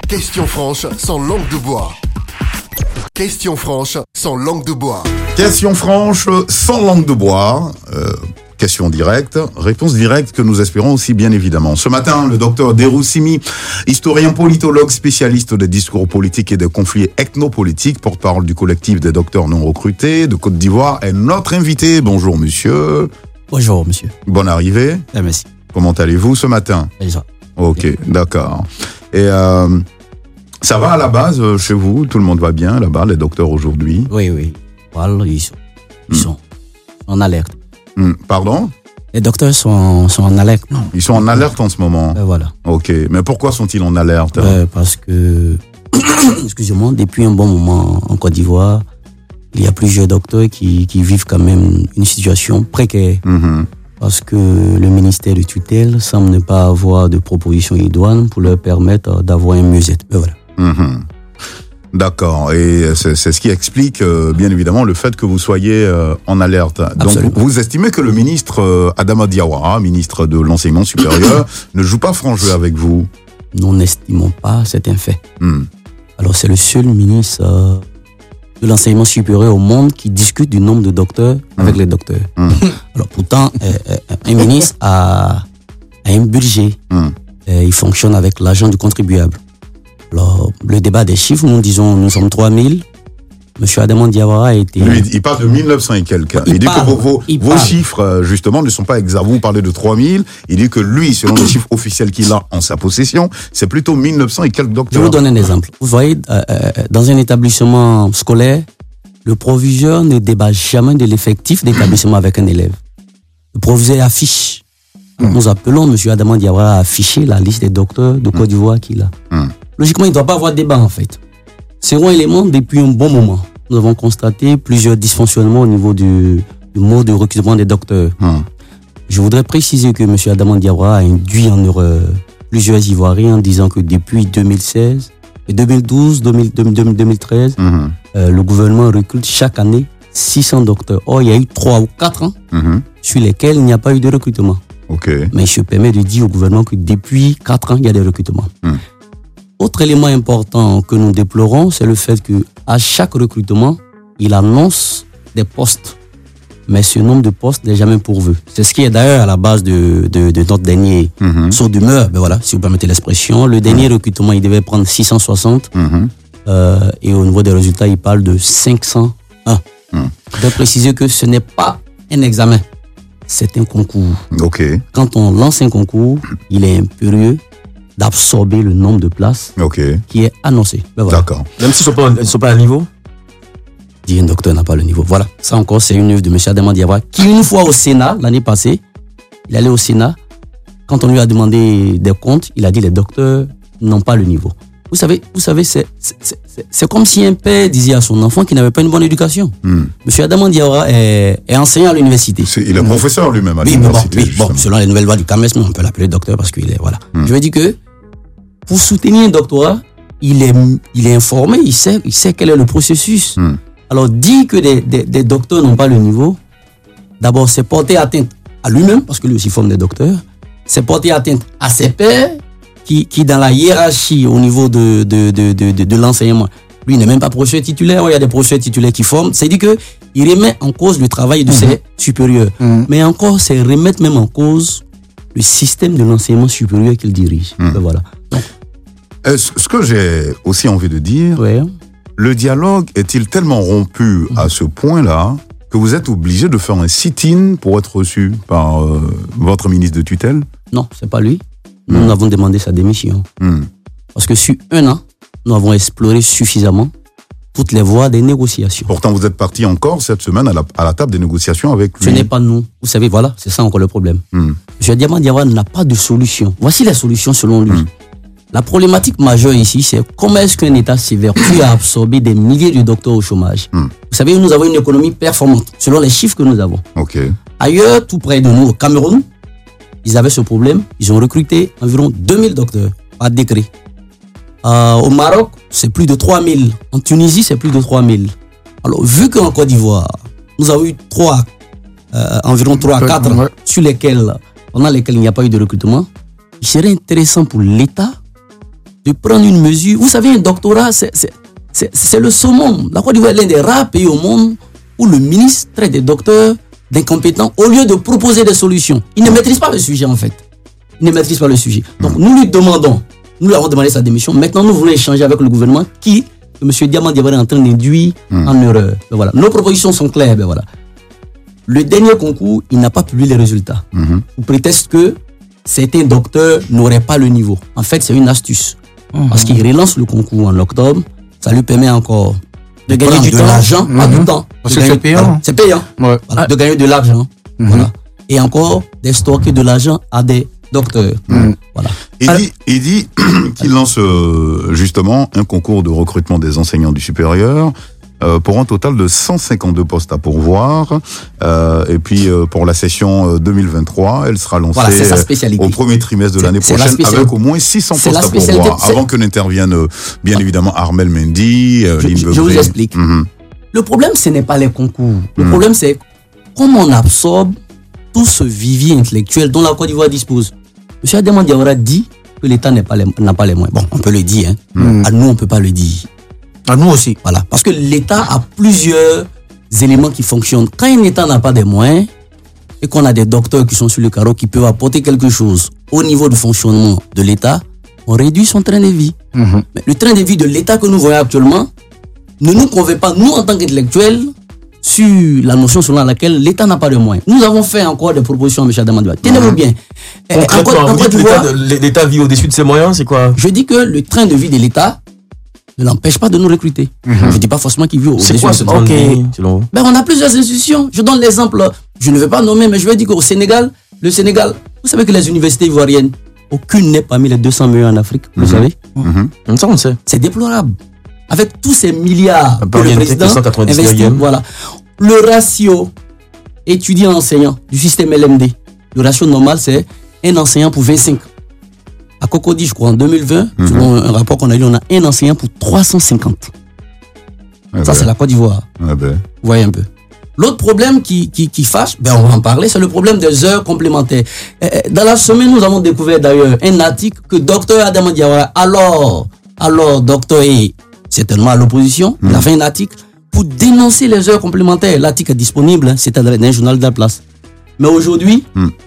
Question franche sans langue de bois. Question franche sans langue de bois. Question franche sans langue de bois. Question directe, réponse directe que nous espérons aussi bien évidemment. Ce matin, le docteur Derou Simi, historien politologue spécialiste des discours politiques et des conflits ethnopolitiques, porte-parole du collectif des docteurs non recrutés de Côte d'Ivoire, est notre invité. Bonjour monsieur. Bonjour monsieur. Bonne arrivée. Merci. Comment allez-vous ce matin? Déjà. Ok, d'accord. Et ça va à la base chez vous? Tout le monde va bien là-bas, les docteurs aujourd'hui? Oui. Voilà, ils sont en alerte. Pardon? Les docteurs sont en alerte. Ils sont en alerte en ce moment? Voilà. Ok, mais pourquoi sont-ils en alerte? Parce que, excusez-moi, depuis un bon moment en Côte d'Ivoire, il y a plusieurs docteurs qui vivent quand même une situation précaire. Parce que le ministère de tutelle semble ne pas avoir de propositions idoines pour leur permettre d'avoir un mieux-être. Voilà. D'accord, et c'est ce qui explique bien évidemment le fait que vous soyez en alerte. Absolument. Donc vous estimez que le ministre Adama Diawara, ministre de l'enseignement supérieur, ne joue pas franc jeu avec vous? Nous n'estimons pas, c'est un fait. Alors c'est le seul ministre de l'enseignement supérieur au monde qui discute du nombre de docteurs avec les docteurs. Alors pourtant, un ministre a un budget. Il fonctionne avec l'argent du contribuable. Alors, le débat des chiffres, nous disons, nous sommes 3000. Monsieur Adama Diawara a été... Lui, il parle de 1900 et quelques. Il dit que vos chiffres, justement, ne sont pas exacts. Vous parlez de 3000. Il dit que lui, selon les chiffres officiels qu'il a en sa possession, c'est plutôt 1900 et quelques docteurs. Je vous donne un exemple. Vous voyez, dans un établissement scolaire, le proviseur ne débat jamais de l'effectif d'établissement avec un élève. Le proviseur affiche. Nous appelons monsieur Adama Diawara à afficher la liste des docteurs de Côte d'Ivoire qu'il a. Logiquement, il ne doit pas avoir de débat, en fait. C'est un élément depuis un bon moment. Nous avons constaté plusieurs dysfonctionnements au niveau du mode de recrutement des docteurs. Je voudrais préciser que M. Adama Diawara a induit en erreur plusieurs Ivoiriens en disant que depuis 2016, 2012, 2013, le gouvernement recrute chaque année 600 docteurs. Or, il y a eu 3 ou 4 ans sur lesquels il n'y a pas eu de recrutement. Mais je permets de dire au gouvernement que depuis 4 ans, il y a des recrutements. Autre élément important que nous déplorons, c'est le fait qu'à chaque recrutement, il annonce des postes. Mais ce nombre de postes n'est jamais pourvu. C'est ce qui est d'ailleurs à la base de notre dernier saut d'humeur. Voilà, si vous permettez l'expression. Le dernier recrutement, il devait prendre 660. Et au niveau des résultats, il parle de 501. Je dois préciser que ce n'est pas un examen. C'est un concours. Quand on lance un concours, il est impérieux d'absorber le nombre de places qui est annoncé. Voilà. D'accord. Même s'ils ne sont pas à niveau? Dire un docteur n'a pas le niveau. Voilà. Ça encore, c'est une œuvre de M. Adama Diawara qui, une fois au Sénat, l'année passée, il allait au Sénat. Quand on lui a demandé des comptes, il a dit les docteurs n'ont pas le niveau. Vous savez, c'est comme si un père disait à son enfant qu'il n'avait pas une bonne éducation. M. Adama Diawara est enseignant à l'université. Il est professeur lui-même à l'université. Selon les nouvelles lois du CAMES, on peut l'appeler docteur parce qu'il est, voilà. Je veux dire que pour soutenir un doctorat, il est informé, il sait quel est le processus. Alors, dire que des docteurs n'ont pas le niveau, d'abord, c'est porter atteinte à lui-même, parce que lui aussi forme des docteurs, c'est porter atteinte à ses pairs, qui dans la hiérarchie au niveau de l'enseignement, lui n'est même pas professeur titulaire, il y a des professeurs titulaires qui forment, c'est-à-dire qu'il remet en cause le travail de ses supérieurs. Mais encore, c'est remettre même en cause le système de l'enseignement supérieur qu'il dirige. Voilà. Donc, ce que j'ai aussi envie de dire, le dialogue est-il tellement rompu à ce point-là que vous êtes obligé de faire un sit-in pour être reçu par votre ministre de tutelle? Non, c'est pas lui. Nous avons demandé sa démission. Parce que sur un an, nous avons exploré suffisamment toutes les voies des négociations. Pourtant, vous êtes parti encore cette semaine à la table des négociations avec lui. Ce n'est pas nous. Vous savez, voilà, c'est ça encore le problème. M. Adama Diawara n'a pas de solution. Voici les solutions selon lui. La problématique majeure ici, c'est comment est-ce qu'un État s'évertue à absorber des milliers de docteurs au chômage. Vous savez, nous avons une économie performante, selon les chiffres que nous avons. Ailleurs, tout près de nous, au Cameroun, ils avaient ce problème. Ils ont recruté environ 2000 docteurs par décret. Au Maroc, c'est plus de 3000. En Tunisie, c'est plus de 3000. Alors, vu qu'en Côte d'Ivoire, nous avons eu environ 3 à 4 pendant lesquels il n'y a pas eu de recrutement, il serait intéressant pour l'État de prendre une mesure. Vous savez, un doctorat, c'est le summum. La Côte d'Ivoire est l'un des rares pays au monde où le ministre traite des docteurs d'incompétents au lieu de proposer des solutions. Il ne maîtrise pas le sujet, en fait. Il ne maîtrise pas le sujet. Donc, nous lui demandons, nous lui avons demandé sa démission. Maintenant, nous voulons échanger avec le gouvernement que M. Diamant Diawara est en train d'induire en erreur. Ben voilà. Nos propositions sont claires. Ben voilà. Le dernier concours, il n'a pas publié les résultats. Au prétexte que certains docteurs n'auraient pas le niveau. En fait, c'est une astuce. Parce qu'il relance le concours en octobre. Ça lui permet encore de gagner du temps. De l'argent, pas du temps. Parce que c'est payant. C'est payant. Ouais. Voilà, de gagner de l'argent. Voilà. Et encore, de stocker de l'argent à des docteurs. Voilà. Il dit qu'il lance justement un concours de recrutement des enseignants du supérieur pour un total de 152 postes à pourvoir. Et puis pour la session 2023, elle sera lancée au premier trimestre de l'année prochaine avec au moins 600 postes à pourvoir. Avant que n'intervienne bien évidemment Armel Mendy, je vous explique. Le problème, ce n'est pas les concours. Le problème, c'est comment on absorbe tout ce vivier intellectuel dont la Côte d'Ivoire dispose. M. Diamant Diawara dit que l'État n'a pas les moyens. Bon, on peut le dire. À nous, on ne peut pas le dire. À nous aussi. Voilà. Parce que l'État a plusieurs éléments qui fonctionnent. Quand un État n'a pas de moyens et qu'on a des docteurs qui sont sur le carreau qui peuvent apporter quelque chose au niveau du fonctionnement de l'État, on réduit son train de vie. Mais le train de vie de l'État que nous voyons actuellement ne nous convainc pas, nous, en tant qu'intellectuels, sur la notion selon laquelle l'État n'a pas de moyens. Nous avons fait encore des propositions à M. Diamant Diawara. Tenez-vous bien. L'État vit au-dessus de ses moyens, c'est quoi? Je dis que le train de vie de l'État ne l'empêche pas de nous recruter. Je ne dis pas forcément qu'il vit au-dessus de ce train de vie, selon vous? Ben, on a plusieurs institutions. Je donne l'exemple, je ne vais pas nommer, mais je vais dire qu'au Sénégal, vous savez que les universités ivoiriennes, aucune n'est parmi les 200 meilleures en Afrique, vous savez? Ça, on sait. C'est déplorable. Avec tous ces milliards que le président 199e. investit, voilà. Le ratio étudiant-enseignant du système LMD, le ratio normal, c'est un enseignant pour 25. À Cocody, je crois, en 2020, selon un rapport qu'on a lu, on a un enseignant pour 350. Ça, c'est la Côte d'Ivoire. Vous voyez un peu. L'autre problème qui fâche, ben on va en parler, c'est le problème des heures complémentaires. Dans la semaine, nous avons découvert d'ailleurs un article que Dr Diamant Diawara, alors docteur est certainement à l'opposition, il a fait un article pour dénoncer les heures complémentaires. L'article est disponible, c'est dans un journal de la place. Mais aujourd'hui,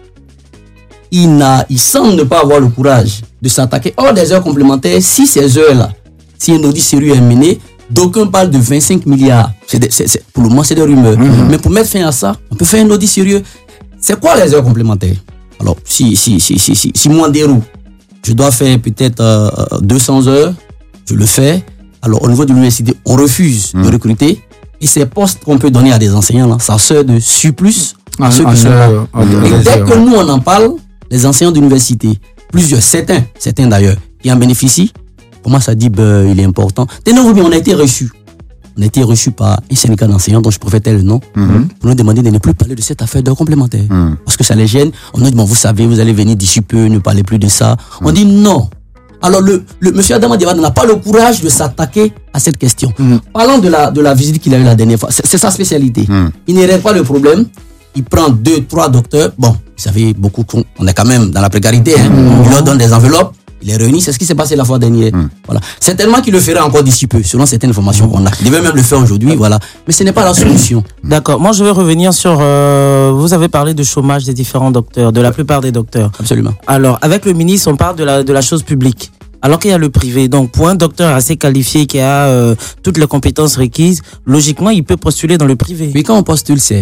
il semble ne pas avoir le courage de s'attaquer hors des heures complémentaires. Si ces heures-là, si un audit sérieux est mené, d'aucuns parlent de 25 milliards. Pour le moment, c'est des rumeurs. Mais pour mettre fin à ça, on peut faire un audit sérieux. C'est quoi les heures complémentaires? Alors, si moi, Derou, je dois faire peut-être 200 heures, je le fais. Alors, au niveau de l'université, on refuse de recruter. Et ces postes qu'on peut donner à des enseignants, là, ça sert de surplus à ceux qui sont là. Et dès que nous, on en parle, les enseignants d'université, certains d'ailleurs, qui en bénéficient, commencent à dire, il est important. Tenez-vous bien, on a été reçus. On a été reçus par un syndicat d'enseignants dont je préfère le nom, pour nous demander de ne plus parler de cette affaire d'heures complémentaires. Parce que ça les gêne. On nous dit, bon, vous savez, vous allez venir d'ici peu, ne parlez plus de ça. On dit non. Alors, monsieur Diamant Diawara n'a pas le courage de s'attaquer à cette question. Parlons de la visite qu'il a eue la dernière fois. C'est sa spécialité. Il ne règle pas le problème. Il prend 2-3 docteurs. Bon, vous savez, beaucoup, on est quand même dans la précarité. Il leur donne des enveloppes. Il les réunit. C'est ce qui s'est passé la fois dernière. Voilà. C'est tellement qu'il le ferait encore d'ici peu, selon certaines informations qu'on a. Il devait même le faire aujourd'hui. Voilà. Mais ce n'est pas la solution. D'accord. Moi, je vais revenir sur... vous avez parlé de chômage des différents docteurs, de la plupart des docteurs. Absolument. Alors, avec le ministre, on parle de la chose publique. Alors qu'il y a le privé. Donc, pour un docteur assez qualifié qui a toutes les compétences requises, logiquement, il peut postuler dans le privé. Mais quand on postule, c'est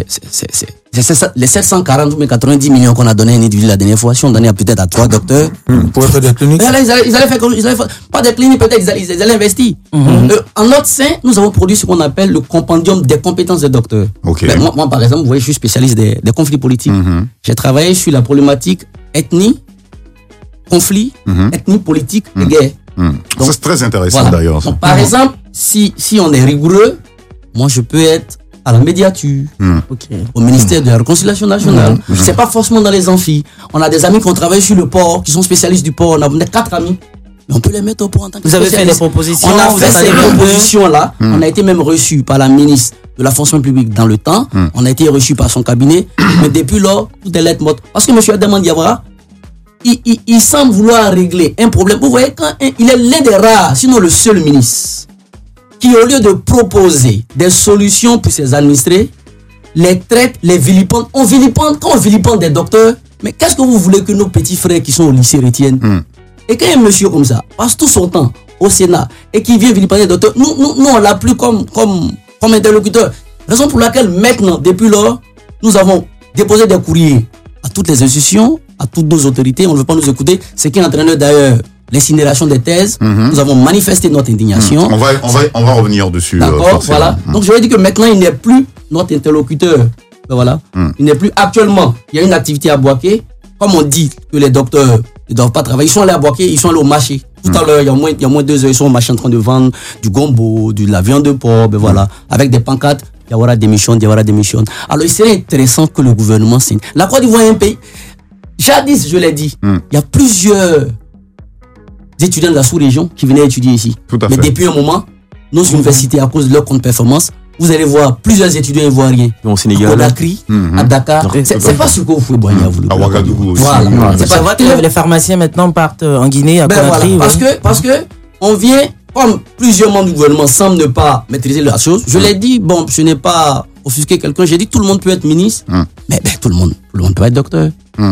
ça, les 740 ou 90 millions qu'on a donné à un individu la dernière fois, si on donnait peut-être à 3 docteurs. Pour faire des cliniques. Ils allaient faire pas des cliniques, peut-être, ils allaient investir. En notre sein, nous avons produit ce qu'on appelle le compendium des compétences des docteurs. Ben, moi, par exemple, vous voyez, je suis spécialiste des conflits politiques. J'ai travaillé sur la problématique ethnie, conflit, ethnie, politique et guerre. Donc, c'est très intéressant d'ailleurs. Donc, par exemple, si on est rigoureux, moi je peux être à la médiature, au ministère de la Réconciliation nationale. C'est pas forcément dans les amphis. On a des amis qui ont travaillé sur le port, qui sont spécialistes du port. On a 4 amis. Mais on peut les mettre au port en tant que spécialistes. Vous avez fait des propositions. On a fait ces propositions-là. On a été même reçus par la ministre de la fonction publique dans le temps. On a été reçus par son cabinet. Mais depuis lors, tout est lettre morte. Parce que M. Diamant Diawara, il semble vouloir régler un problème. Vous voyez, il est l'un des rares, sinon le seul ministre, qui au lieu de proposer des solutions pour ses administrés, les traite, les vilipende. Quand on vilipende des docteurs, mais qu'est-ce que vous voulez que nos petits frères qui sont au lycée retiennent? Et quand un monsieur comme ça passe tout son temps au Sénat et qui vient vilipender des docteurs, nous on l'a plus comme interlocuteur. Raison pour laquelle maintenant, depuis lors, nous avons déposé des courriers à toutes les institutions, à toutes nos autorités. On ne veut pas nous écouter. Ce qui entraîne d'ailleurs l'incinération des thèses. Nous avons manifesté notre indignation. On va revenir dessus. D'accord, voilà. Donc je vais dire que maintenant, il n'est plus notre interlocuteur. Voilà. Il n'est plus actuellement. Il y a une activité à Boaké. Comme on dit que les docteurs ne doivent pas travailler, ils sont allés à Boaké, ils sont allés au marché. Tout à l'heure, il y a moins de 2 heures, ils sont au marché en train de vendre du gombo, de la viande de porc, voilà, avec des pancartes. Diawara démissionne. Alors il serait intéressant que le gouvernement signe. La Côte d'Ivoire est un pays. Jadis, je l'ai dit, il y a plusieurs étudiants de la sous-région qui venaient étudier ici. Mais depuis un moment, nos universités, à cause de leur contre-performance, vous allez voir plusieurs étudiants ivoiriens au Sénégal, à Conakry, à Dakar. C'est pas ce que vous pouvez boire. À Ouagadougou aussi. Voilà. C'est pas vrai que les pharmaciens maintenant partent en Guinée, à Conakry. Voilà. Parce que on vient, comme plusieurs membres du gouvernement semblent ne pas maîtriser la chose. Je l'ai dit, bon, ce n'est pas offusquer quelqu'un. J'ai dit tout le monde peut être ministre, mais tout le monde peut être docteur.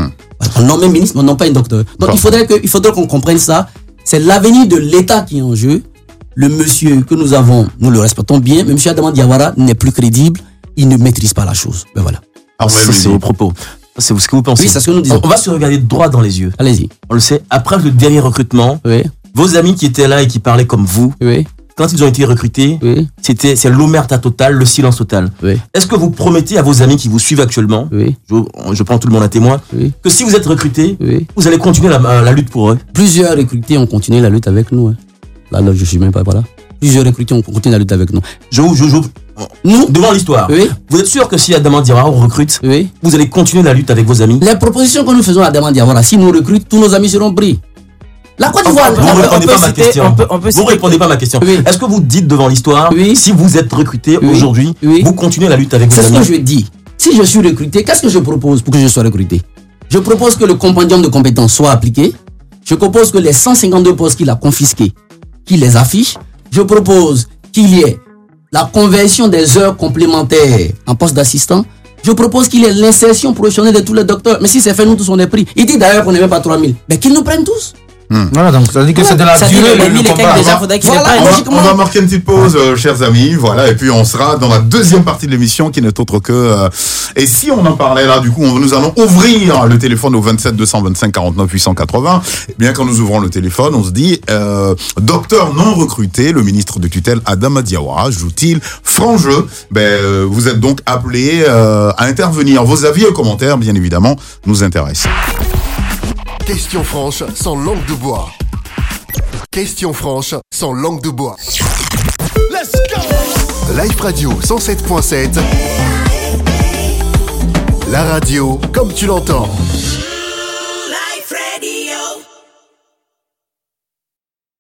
On nomme un ministre, mais on nomme pas un docteur. Donc il faudrait qu'on comprenne ça. C'est l'avenir de l'État qui est en jeu. Le monsieur que nous avons, nous le respectons bien, mais M. Adama Diawara n'est plus crédible, il ne maîtrise pas la chose. Ben voilà. Alors, ça, c'est vos propos. C'est ce que vous pensez. Oui, c'est ce que nous disons. On va se regarder droit dans les yeux. Allez-y. On le sait, après le dernier recrutement, vos amis qui étaient là et qui parlaient comme vous, quand ils ont été recrutés, c'est l'omerta totale, le silence total. Est-ce que vous promettez à vos amis qui vous suivent actuellement, je prends tout le monde à témoin, que si vous êtes recrutés, vous allez continuer la lutte pour eux? Plusieurs recrutés ont continué la lutte avec nous. Là, je suis même pas là. Plusieurs recrutés ont continué la lutte avec nous. Nous, devant l'histoire, vous êtes sûr que si Adama Diawara recrute, vous allez continuer la lutte avec vos amis? Les propositions que nous faisons à Adama Diawara, si nous recrutons, tous nos amis seront pris. La Côte d'Ivoire. Vous ne répondez pas à ma question. Vous répondez pas à ma question. Est-ce que vous dites devant l'histoire, si vous êtes recruté aujourd'hui, vous continuez la lutte avec vos amis? C'est ce que je dis. Si je suis recruté, qu'est-ce que je propose pour que je sois recruté? Je propose que le compendium de compétences soit appliqué. Je propose que les 152 postes qu'il a confisqués, qu'il les affiche. Je propose qu'il y ait la conversion des heures complémentaires en poste d'assistant. Je propose qu'il y ait l'insertion professionnelle de tous les docteurs. Mais si c'est fait, nous tous on est pris. Il dit d'ailleurs qu'on n'est même pas 3000. Mais qu'ils nous prennent tous. Voilà, donc ça veut dire que c'est de la durée du combat. On va marquer une petite pause, chers amis, voilà, et puis on sera dans la deuxième partie de l'émission qui n'est autre que... et si on en parlait là, du coup, nous allons ouvrir le téléphone au 27 225 49 880. Et bien, quand nous ouvrons le téléphone, on se dit, docteur non recruté, le ministre de tutelle Adama Diawara, joue-t-il franc jeu? Vous êtes donc appelés à intervenir. Vos avis et commentaires, bien évidemment, nous intéressent. Question franche sans langue de bois. Question franche sans langue de bois. Let's go! Live Radio 107.7. La radio comme tu l'entends.